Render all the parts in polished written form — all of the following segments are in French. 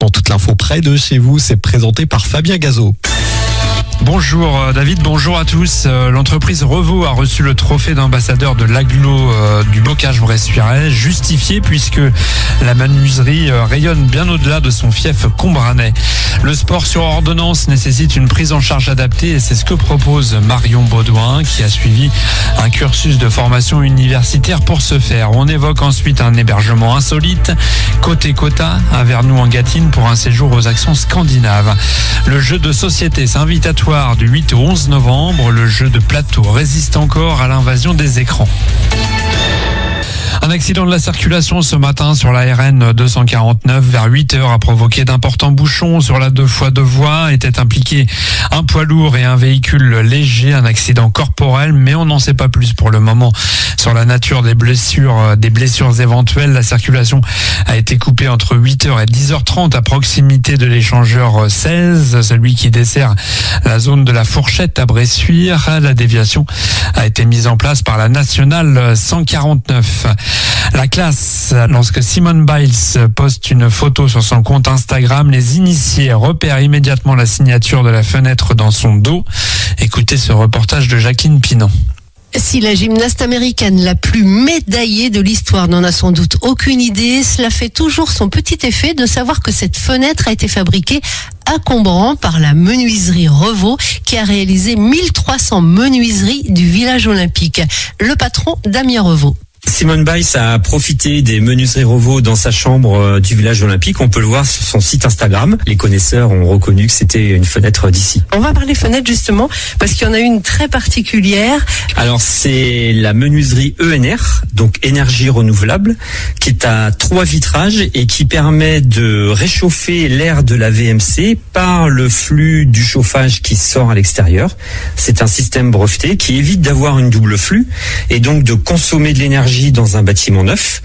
maintenant toute l'info près de chez vous, c'est présenté par Fabien Gazot. Bonjour David, bonjour à tous. L'entreprise Revaux a reçu le trophée d'ambassadeur de l'agglo du bocage bressuirais, justifié puisque la menuiserie rayonne bien au-delà de son fief combrannais. Le sport sur ordonnance nécessite une prise en charge adaptée et c'est ce que propose Marion Baudouin qui a suivi un cursus de formation universitaire pour ce faire. On évoque ensuite un hébergement insolite, côté Cota à Vernoux-en-Gâtine pour un séjour aux accents scandinaves. Le jeu de société s'invitatoire du 8 au 11 novembre, le jeu de plateau résiste encore à l'invasion des écrans. Un accident de la circulation ce matin sur la RN 249 vers 8h a provoqué d'importants bouchons sur la 2x2 voies. Étaient impliqués un poids lourd et un véhicule léger, un accident corporel, mais on n'en sait pas plus pour le moment sur la nature des blessures éventuelles. La circulation a été coupée entre 8h et 10h30 à proximité de l'échangeur 16, celui qui dessert la zone de la Fourchette à Bressuire. La déviation a été mise en place par la nationale 149. La classe, lorsque Simone Biles poste une photo sur son compte Instagram, les initiés repèrent immédiatement la signature de la fenêtre dans son dos. Écoutez ce reportage de Jacqueline Pinon. Si la gymnaste américaine la plus médaillée de l'histoire n'en a sans doute aucune idée, cela fait toujours son petit effet de savoir que cette fenêtre a été fabriquée à Combran par la menuiserie Revaux qui a réalisé 1300 menuiseries du village olympique. Le patron, Damien Revaux. Simone Biles a profité des menuiseries Revaux dans sa chambre du village olympique. On peut le voir sur son site Instagram. Les connaisseurs ont reconnu que c'était une fenêtre d'ici. On va parler fenêtre justement parce qu'il y en a une très particulière. Alors c'est la menuiserie ENR, donc énergie renouvelable, qui est à 3 vitrages et qui permet de réchauffer l'air de la VMC par le flux du chauffage qui sort à l'extérieur. C'est un système breveté qui évite d'avoir une double flux et donc de consommer de l'énergie dans un bâtiment neuf.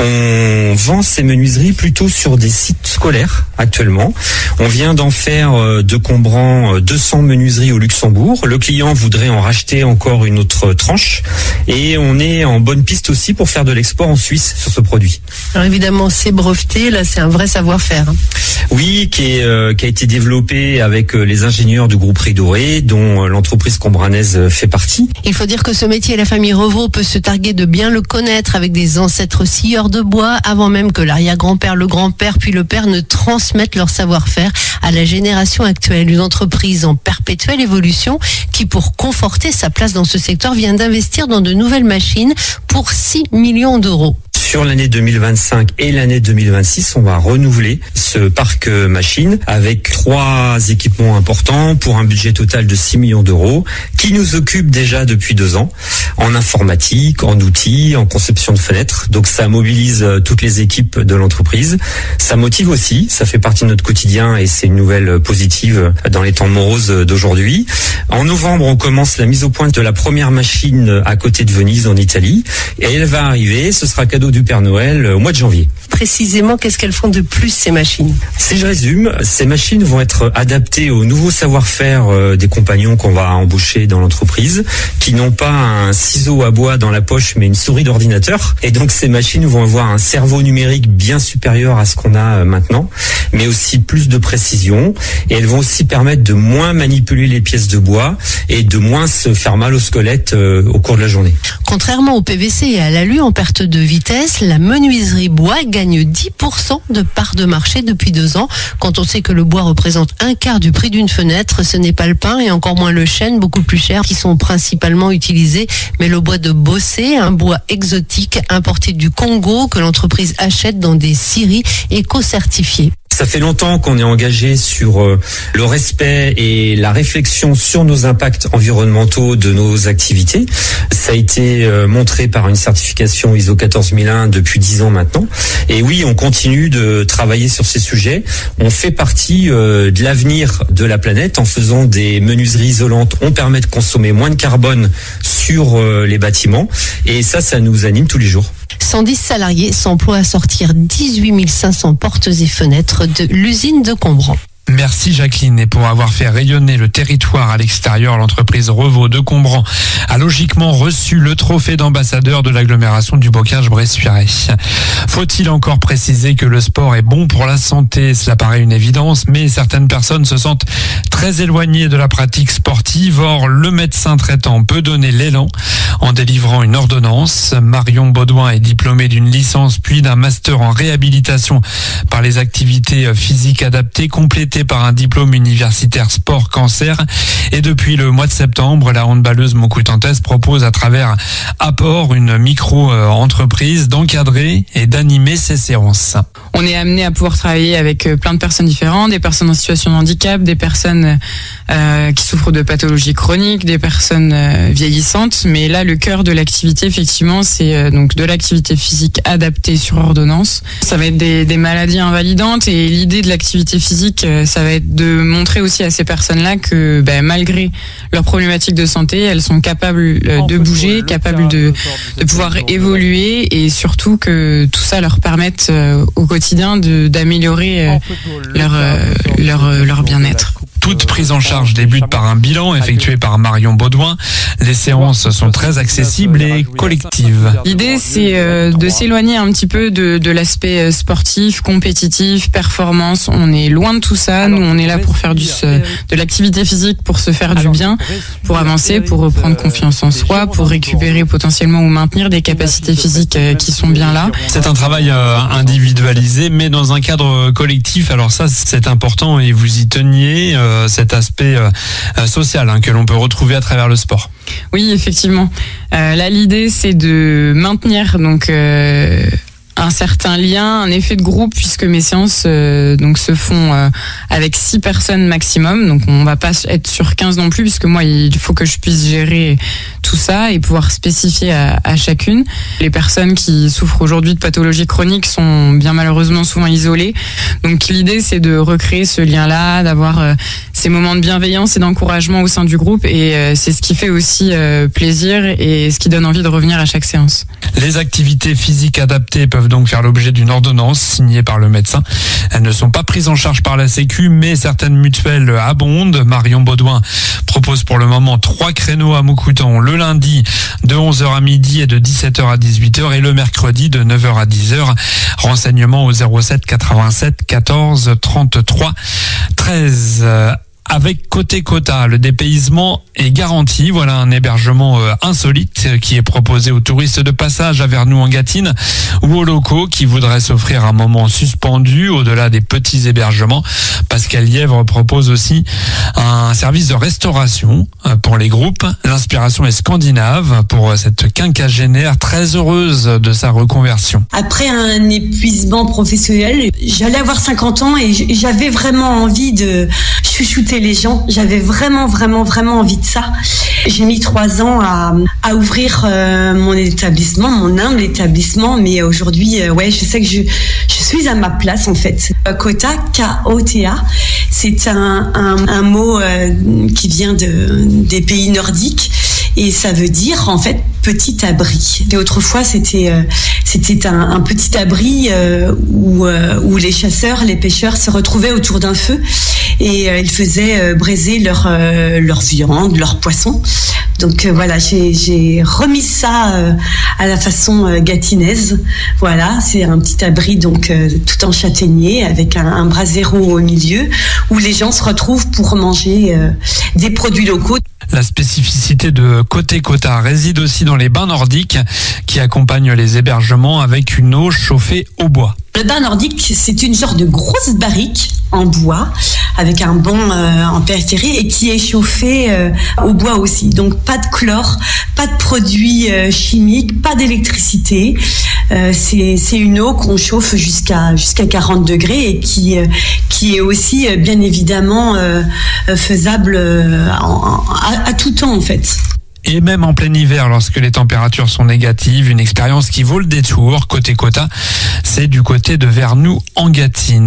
On vend ces menuiseries plutôt sur des sites scolaires actuellement. On vient d'en faire de Combran 200 menuiseries au Luxembourg. Le client voudrait en racheter encore une autre tranche et on est en bonne piste aussi pour faire de l'export en Suisse sur ce produit. Alors évidemment, c'est breveté, là c'est un vrai savoir-faire. Oui, qui a été développé avec les ingénieurs du groupe Ridoré, dont l'entreprise combranaise fait partie. Il faut dire que ce métier, la famille Revaux peut se targuer de bien le connaître avec des ancêtres scieurs de bois avant même que l'arrière-grand-père, le grand-père puis le père ne transmettent leur savoir-faire à la génération actuelle. Une entreprise en perpétuelle évolution qui, pour conforter sa place dans ce secteur, vient d'investir dans de nouvelles machines pour 6 millions d'euros. Sur l'année 2025 et l'année 2026, on va renouveler ce parc machine avec 3 équipements importants pour un budget total de 6 millions d'euros qui nous occupe déjà depuis 2 ans en informatique, en outils, en conception de fenêtres. Donc ça mobilise toutes les équipes de l'entreprise. Ça motive aussi, ça fait partie de notre quotidien et c'est une nouvelle positive dans les temps moroses d'aujourd'hui. En novembre, on commence la mise au point de la première machine à côté de Venise en Italie et elle va arriver, ce sera cadeau du Père Noël au mois de janvier. Précisément, qu'est-ce qu'elles font de plus ces machines ? Si je résume, ces machines vont être adaptées au nouveau savoir-faire des compagnons qu'on va embaucher dans l'entreprise, qui n'ont pas un ciseau à bois dans la poche, mais une souris d'ordinateur. Et donc ces machines vont avoir un cerveau numérique bien supérieur à ce qu'on a maintenant, mais aussi plus de précision. Et elles vont aussi permettre de moins manipuler les pièces de bois et de moins se faire mal au squelette au cours de la journée. Contrairement au PVC et à l'alu en perte de vitesse, la menuiserie bois gagne 10% de part de marché depuis 2 ans. Quand on sait que le bois représente un quart du prix d'une fenêtre, ce n'est pas le pin et encore moins le chêne, beaucoup plus cher, qui sont principalement utilisés, mais le bois de Bossé, un bois exotique importé du Congo que l'entreprise achète dans des scieries éco-certifiées. Ça fait longtemps qu'on est engagé sur le respect et la réflexion sur nos impacts environnementaux de nos activités. Ça a été montré par une certification ISO 14001 depuis 10 ans maintenant. Et oui, on continue de travailler sur ces sujets. On fait partie de l'avenir de la planète en faisant des menuiseries isolantes. On permet de consommer moins de carbone sur les bâtiments. Et ça nous anime tous les jours. 110 salariés s'emploient à sortir 18 500 portes et fenêtres de l'usine de Combran. Merci Jacqueline. Et pour avoir fait rayonner le territoire à l'extérieur, l'entreprise Revaux de Combran a logiquement reçu le trophée d'ambassadeur de l'agglomération du Bocage-Bressuiret. Faut-il encore préciser que le sport est bon pour la santé? Cela paraît une évidence, mais certaines personnes se sentent très éloignées de la pratique sportive. Or, le médecin traitant peut donner l'élan en délivrant une ordonnance. Marion Baudouin est diplômée d'une licence puis d'un master en réhabilitation par les activités physiques adaptées, complété par un diplôme universitaire sport-cancer. Et depuis le mois de septembre, la handballeuse moncoutantaise propose à travers Apport, une micro-entreprise, d'encadrer et d'animer ses séances. On est amené à pouvoir travailler avec plein de personnes différentes, des personnes en situation de handicap, des personnes qui souffrent de pathologies chroniques, des personnes vieillissantes. Mais là, le cœur de l'activité, effectivement, c'est donc de l'activité physique adaptée sur ordonnance. Ça va être des maladies invalidantes, et l'idée de l'activité physique, ça va être de montrer aussi à ces personnes-là que malgré leurs problématiques de santé, elles sont capables de bouger, capables de pouvoir évoluer, et surtout que tout ça leur permette au quotidien d'améliorer leur bien-être. Toute prise en charge débute par un bilan effectué par Marion Baudouin. Les séances sont très accessibles et collectives. L'idée, c'est de s'éloigner un petit peu de l'aspect sportif, compétitif, performance. On est loin de tout ça. Nous, on est là pour faire de l'activité physique, pour se faire du bien, pour avancer, pour reprendre confiance en soi, pour récupérer potentiellement ou maintenir des capacités physiques qui sont bien là. C'est un travail individualisé, mais dans un cadre collectif. Alors ça, c'est important, et vous y teniez. Cet aspect social que l'on peut retrouver à travers le sport. Oui, effectivement. Là, l'idée, c'est de maintenir donc un certain lien, un effet de groupe, puisque mes séances donc se font avec 6 personnes maximum. Donc on va pas être sur 15 non plus, puisque moi il faut que je puisse gérer tout ça et pouvoir spécifier à chacune. Les personnes qui souffrent aujourd'hui de pathologies chroniques sont bien malheureusement souvent isolées. Donc l'idée, c'est de recréer ce lien-là, d'avoir ces moments de bienveillance et d'encouragement au sein du groupe, et c'est ce qui fait aussi plaisir et ce qui donne envie de revenir à chaque séance. Les activités physiques adaptées peuvent donc faire l'objet d'une ordonnance signée par le médecin. Elles ne sont pas prises en charge par la Sécu, mais certaines mutuelles abondent. Marion Baudouin propose pour le moment 3 créneaux à Moncoutan, le lundi de 11h à midi et de 17h à 18h, et le mercredi de 9h à 10h. Renseignements au 07 87 14 33 13. Avec Côté Quota, le dépaysement est garanti. Voilà un hébergement insolite qui est proposé aux touristes de passage à Vernoux-en-Gâtine ou aux locaux qui voudraient s'offrir un moment suspendu au-delà des petits hébergements. Pascal Lièvre propose aussi un service de restauration pour les groupes. L'inspiration est scandinave pour cette quinquagénaire très heureuse de sa reconversion. Après un épuisement professionnel, j'allais avoir 50 ans et j'avais vraiment envie de chouchouter les gens. J'avais vraiment envie de ça. J'ai mis 3 ans à ouvrir mon établissement, mon humble établissement, mais aujourd'hui, je sais que je suis à ma place en fait. Quota, K-O-T-A, c'est un mot qui vient des pays nordiques. Et ça veut dire en fait petit abri. Et autrefois c'était un petit abri où les chasseurs, les pêcheurs se retrouvaient autour d'un feu et ils faisaient braiser leur viande, leur poisson. Donc voilà, j'ai remis ça à la façon gâtinaise. Voilà, c'est un petit abri donc tout en châtaignier avec un brasero au milieu où les gens se retrouvent pour manger des produits locaux. La spécificité de Côté Quota réside aussi dans les bains nordiques qui accompagnent les hébergements avec une eau chauffée au bois. Le bain nordique, c'est une genre de grosse barrique en bois avec un banc en périphérie et qui est chauffé au bois aussi. Donc pas de chlore, pas de produits chimiques, pas d'électricité. C'est une eau qu'on chauffe jusqu'à 40 degrés et qui est aussi bien évidemment faisable à tout temps en fait. Et même en plein hiver, lorsque les températures sont négatives, une expérience qui vaut le détour. Côté Quota, c'est du côté de Vernoux-en-Gâtine.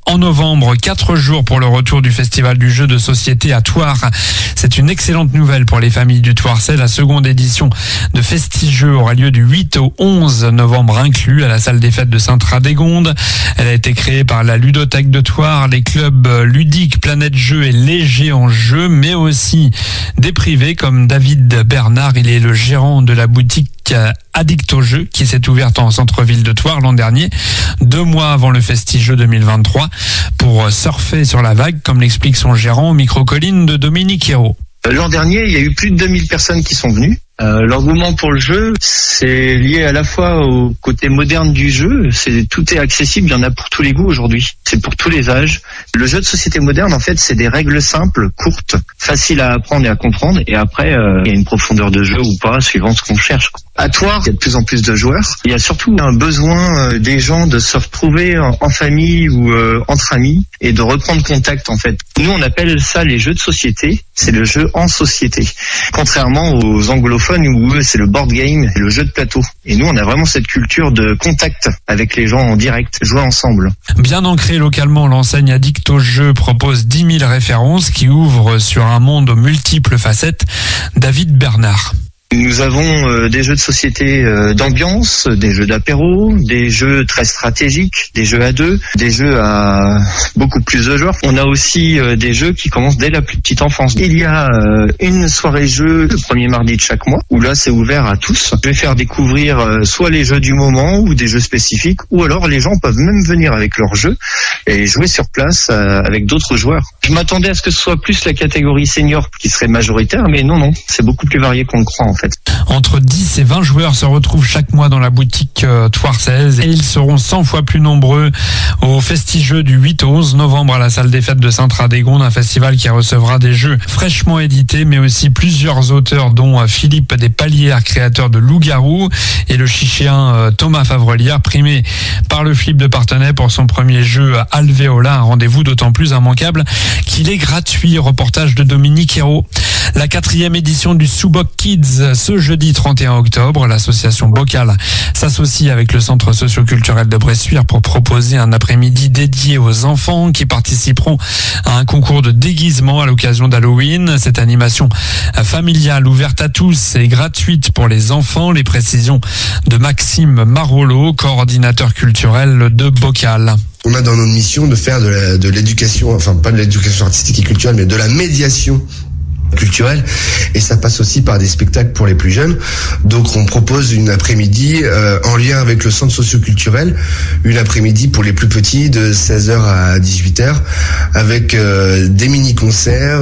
En novembre, 4 jours pour le retour du festival du jeu de société à Thouars. C'est une excellente nouvelle pour les familles du Thouarset. La seconde édition de Festigeux aura lieu du 8 au 11 novembre inclus à la salle des fêtes de Sainte-Radégonde. Elle a été créée par la Ludothèque de Thouars, les clubs ludiques Planète Jeux et Léger en Jeu, mais aussi des privés comme David Bernard. Il est le gérant de la boutique Addict au jeu qui s'est ouverte en centre-ville de Thouars l'an dernier, 2 mois avant le Festigeux 2023, pour surfer sur la vague, comme l'explique son gérant au micro-colline de Dominique Hérault. L'an dernier, il y a eu plus de 2000 personnes qui sont venues. L'engouement pour le jeu, c'est lié à la fois au côté moderne du jeu. Tout est accessible, il y en a pour tous les goûts aujourd'hui. C'est pour tous les âges. Le jeu de société moderne, en fait, c'est des règles simples, courtes, faciles à apprendre et à comprendre. Et après, il y a une profondeur de jeu ou pas, suivant ce qu'on cherche. À Thouars, il y a de plus en plus de joueurs. Il y a surtout un besoin des gens de se retrouver en famille ou entre amis et de reprendre contact, en fait. Nous, on appelle ça les jeux de société. C'est le jeu en société. Contrairement aux anglophones où eux, c'est le board game et le jeu de plateau. Et nous, on a vraiment cette culture de contact avec les gens en direct, jouer ensemble. Bien ancrée localement, l'enseigne Addict au jeu propose 10 000 références qui ouvrent sur un monde aux multiples facettes. David Bernard. Nous avons des jeux de société d'ambiance, des jeux d'apéro, des jeux très stratégiques, des jeux à 2, des jeux à beaucoup plus de joueurs. On a aussi des jeux qui commencent dès la plus petite enfance. Il y a une soirée jeu le premier mardi de chaque mois, où là c'est ouvert à tous. Je vais faire découvrir soit les jeux du moment ou des jeux spécifiques, ou alors les gens peuvent même venir avec leurs jeux et jouer sur place avec d'autres joueurs. Je m'attendais à ce que ce soit plus la catégorie senior qui serait majoritaire, mais non, c'est beaucoup plus varié qu'on le croit en fait. Entre 10 et 20 joueurs se retrouvent chaque mois dans la boutique Thouarsaise et ils seront 100 fois plus nombreux au Festigeux du 8 au 11 novembre à la salle des fêtes de Sainte-Radégonde, un festival qui recevra des jeux fraîchement édités mais aussi plusieurs auteurs dont Philippe Despalières, créateur de Loup-Garou, et le chichéen Thomas Favrelière, primé par le Flip de Parthenay pour son premier jeu Alvéola, un rendez-vous d'autant plus immanquable qu'il est gratuit. Reportage de Dominique Hérault. La 4e édition du Soubok Kids ce jeudi 31 octobre. L'association Bocal s'associe avec le centre socio-culturel de Bressuire pour proposer un après-midi dédié aux enfants qui participeront à un concours de déguisement à l'occasion d'Halloween. Cette animation familiale ouverte à tous et gratuite pour les enfants. Les précisions de Maxime Marolo, coordinateur culturel de Bocal. On a dans notre mission de faire de l'éducation, enfin pas de l'éducation artistique et culturelle, mais de la médiation culturelle, et ça passe aussi par des spectacles pour les plus jeunes. Donc on propose une après-midi en lien avec le centre socio-culturel, une après-midi pour les plus petits de 16h à 18h avec des mini-concerts,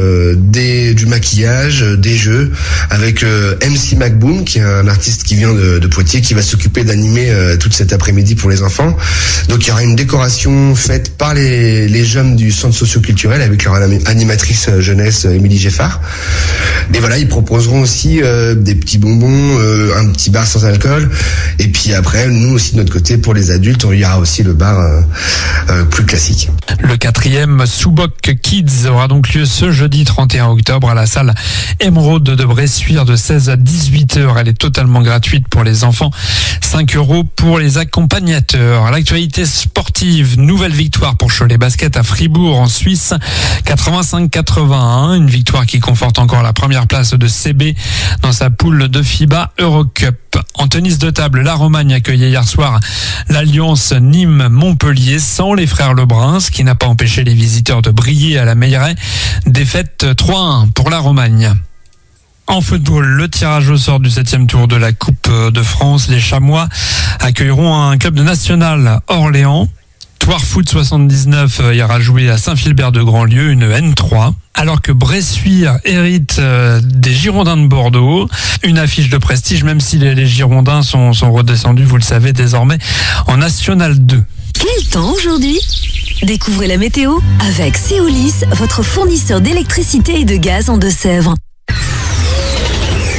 du maquillage, des jeux, avec MC MacBoom qui est un artiste qui vient de Poitiers qui va s'occuper d'animer toute cette après-midi pour les enfants. Donc il y aura une décoration faite par les jeunes du centre socio-culturel avec leur animatrice jeunesse Émilie Geffard. Et voilà, ils proposeront aussi des petits bonbons, un petit bar sans alcool. Et puis après, nous aussi de notre côté, pour les adultes, il y aura aussi le bar plus classique. Le 4e Soubok Kids aura donc lieu ce jeudi 31 octobre à la salle Émeraude de Bressuire de 16 à 18h. Elle est totalement gratuite pour les enfants. 5 € pour les accompagnateurs. L'actualité sportive, nouvelle victoire pour Cholet Basket à Fribourg en Suisse. 85-81, une victoire qui conforte encore la première place de CB dans sa poule de FIBA Eurocup. En tennis de table, la Romagne accueillait hier soir l'Alliance Nîmes-Montpellier sans les frères Lebrun, ce qui n'a pas empêché les visiteurs de briller à la Meilleraye. Défaite 3-1 pour la Romagne. En football, le tirage au sort du 7e tour de la Coupe de France. Les Chamois accueilleront un club de national, Orléans. Thouars Foot 79 ira jouer à Saint-Philbert de Grandlieu, une N3. Alors que Bressuire hérite des Girondins de Bordeaux, une affiche de prestige, même si les Girondins sont redescendus, vous le savez désormais, en National 2. Quel temps aujourd'hui ? Découvrez la météo avec Seolis, votre fournisseur d'électricité et de gaz en Deux-Sèvres.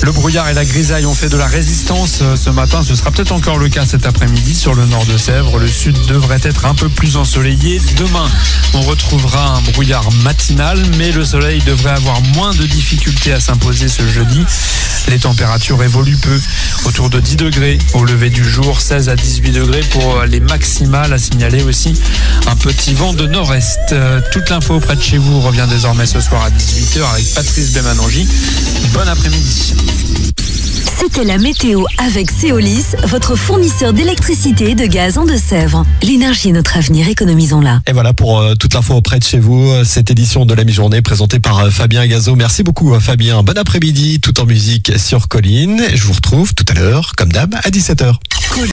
Le brouillard et la grisaille ont fait de la résistance ce matin. Ce sera peut-être encore le cas cet après-midi sur le nord de Sèvres. Le sud devrait être un peu plus ensoleillé. Demain, on retrouvera un brouillard matinal, mais le soleil devrait avoir moins de difficultés à s'imposer ce jeudi. Les températures évoluent peu, autour de 10 degrés au lever du jour, 16 à 18 degrés pour les maximales. À signaler aussi un petit vent de nord-est. Toute l'info près de chez vous revient désormais ce soir à 18h avec Patrice Bémanongi. Bon après-midi. C'était la météo avec Céolis, votre fournisseur d'électricité et de gaz en Deux-Sèvres. L'énergie est notre avenir, économisons-la. Et voilà pour toute l'info auprès de chez vous. Cette édition de la mi-journée présentée par Fabien Gazot. Merci beaucoup Fabien. Bon après-midi, tout en musique sur Colline. Je vous retrouve tout à l'heure, comme d'hab, à 17h.